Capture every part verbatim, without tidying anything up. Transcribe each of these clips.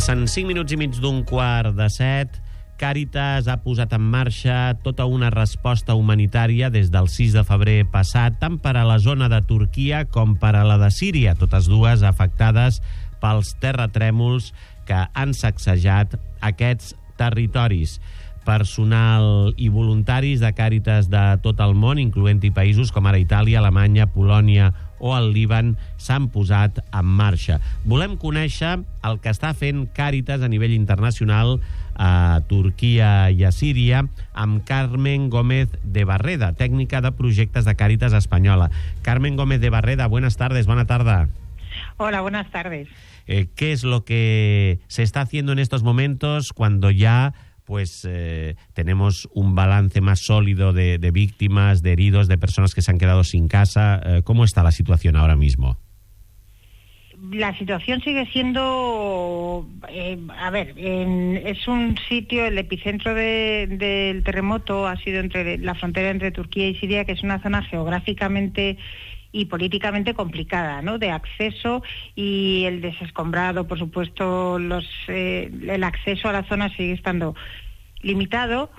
Passen cinc minuts i mig d'un quart de set. Càritas ha posat en marxa tota una resposta humanitària des del sis de febrer passat, tant per a la zona de Turquia com per a la de Síria, totes dues afectades pels terratrèmols que han sacsejat aquests territoris. Personal i voluntaris de Càritas de tot el món, incloent-hi països com ara Itàlia, Alemanya, Polònia o el Líban, s'han posat en marxa. Volem conèixer el que està fent Càritas a nivell internacional a Turquia i a Síria amb Carmen Gómez de Barreda, tècnica de projectes de Càritas espanyola. Carmen Gómez de Barreda, buenas tardes, buena tarde. Hola, buenas tardes. Eh, ¿Qué es lo que se está haciendo en estos momentos cuando ya pues eh, tenemos un balance más sólido de, de víctimas, de heridos, de personas que se han quedado sin casa? Eh, ¿Cómo está la situación ahora mismo? La situación sigue siendo, eh, a ver, en, es un sitio, el epicentro de, del terremoto ha sido entre la frontera entre Turquía y Siria, que es una zona geográficamente y políticamente complicada, ¿no?, de acceso, y el desescombrado, por supuesto, los eh, el acceso a la zona sigue estando limitado,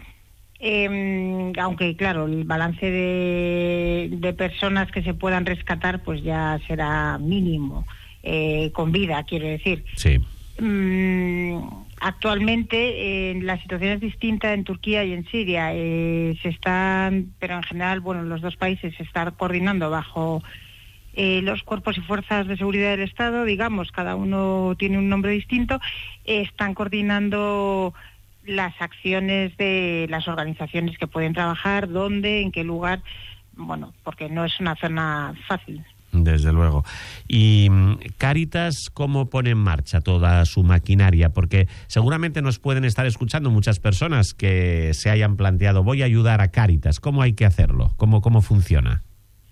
eh, aunque claro, el balance de, de personas que se puedan rescatar pues ya será mínimo, eh, con vida, quiero decir. Sí. Mm, actualmente eh, la situación es distinta en Turquía y en Siria. Eh, se están, pero en general, bueno, los dos países se están coordinando bajo eh, los cuerpos y fuerzas de seguridad del Estado, digamos, cada uno tiene un nombre distinto, eh, están coordinando las acciones de las organizaciones que pueden trabajar, dónde, en qué lugar, bueno, porque no es una zona fácil. Desde luego. Y Càritas, ¿cómo pone en marcha toda su maquinaria? Porque seguramente nos pueden estar escuchando muchas personas que se hayan planteado, voy a ayudar a Càritas. ¿Cómo hay que hacerlo? ¿Cómo, cómo funciona?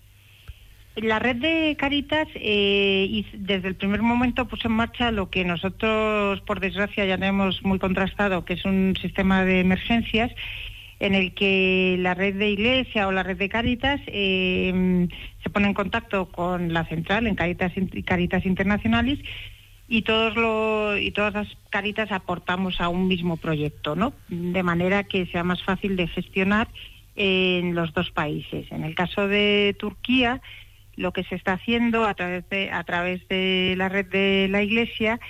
La red de Càritas eh, y desde el primer momento puso en marcha lo que nosotros, por desgracia, ya tenemos muy contrastado, que es un sistema de emergencias en el que la red de Iglesia o la red de Càritas eh, se pone en contacto con la central en Càritas, Càritas Internacionalis, y todos lo, y todas las Càritas aportamos a un mismo proyecto, ¿no?, de manera que sea más fácil de gestionar en los dos países. En el caso de Turquía, lo que se está haciendo a través de, a través de la red de la Iglesia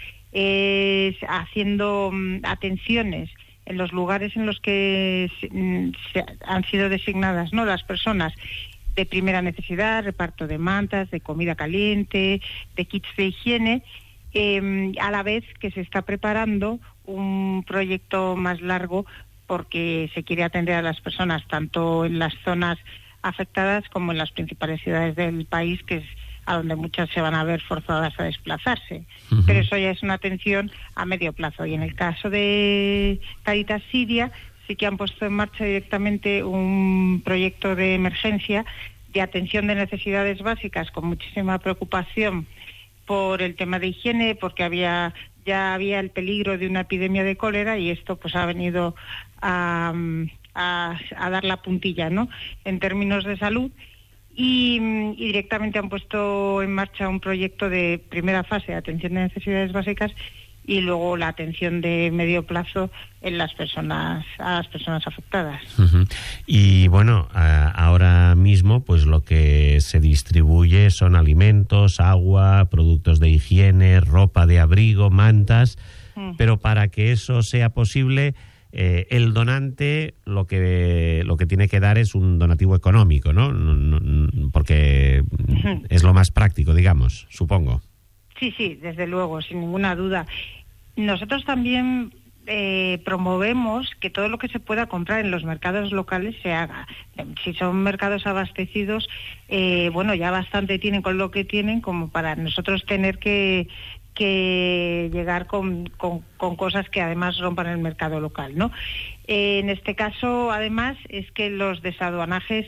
es haciendo um, atenciones en los lugares en los que se, se han sido designadas, ¿no?, las personas de primera necesidad, reparto de mantas, de comida caliente, de kits de higiene, eh, a la vez que se está preparando un proyecto más largo porque se quiere atender a las personas tanto en las zonas afectadas como en las principales ciudades del país, que es a donde muchas se van a ver forzadas a desplazarse. Uh-huh. Pero eso ya es una atención a medio plazo. Y en el caso de Càritas Siria, sí que han puesto en marcha directamente un proyecto de emergencia de atención de necesidades básicas, con muchísima preocupación por el tema de higiene, porque había ya había el peligro de una epidemia de cólera, y esto pues ha venido a, a, a dar la puntilla, ¿no?, en términos de salud. Y, y directamente han puesto en marcha un proyecto de primera fase de atención de necesidades básicas y luego la atención de medio plazo en las personas, a las personas afectadas. Uh-huh. Y bueno, a, ahora mismo pues lo que se distribuye son alimentos, agua, productos de higiene, ropa de abrigo, mantas, uh-huh. Pero para que eso sea posible, Eh, el donante lo que lo que tiene que dar es un donativo económico, ¿no? No, no, porque es lo más práctico, digamos, supongo. Sí, sí, desde luego, sin ninguna duda. Nosotros también eh, promovemos que todo lo que se pueda comprar en los mercados locales se haga. Si son mercados abastecidos, eh, bueno, ya bastante tienen con lo que tienen como para nosotros tener que que llegar con, con, con cosas que además rompan el mercado local, ¿no? Eh, en este caso, además, es que los desaduanajes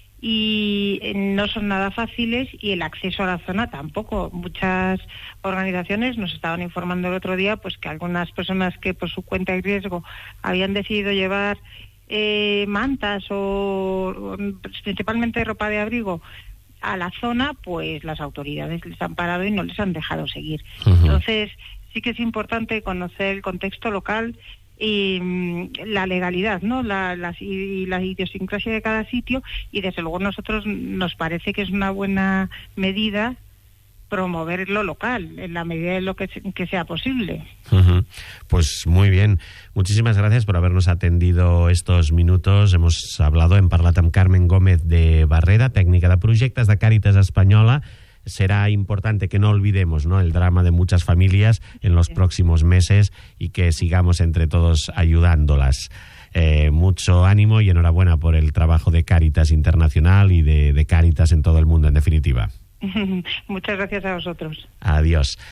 y eh, no son nada fáciles, y el acceso a la zona tampoco. Muchas organizaciones nos estaban informando el otro día pues que algunas personas que por su cuenta y riesgo habían decidido llevar eh, mantas o, o principalmente ropa de abrigo a la zona, pues las autoridades les han parado y no les han dejado seguir. Uh-huh. Entonces, sí que es importante conocer el contexto local y mmm, la legalidad, ¿no? La, la, y la idiosincrasia de cada sitio, y desde luego nosotros nos parece que es una buena medida promover lo local en la medida de lo que, que sea posible. Uh-huh. Pues muy bien. Muchísimas gracias por habernos atendido estos minutos. Hemos hablado, hem parlat amb Carmen Gómez de Barrera, técnica de proyectos de Càritas Española. Será importante que no olvidemos, ¿no?, el drama de muchas familias en los sí. próximos meses, y que sigamos entre todos ayudándolas. Eh, mucho ánimo y enhorabuena por el trabajo de Càritas Internacional y de, de Càritas en todo el mundo, en definitiva. Muchas gracias a vosotros. Adiós.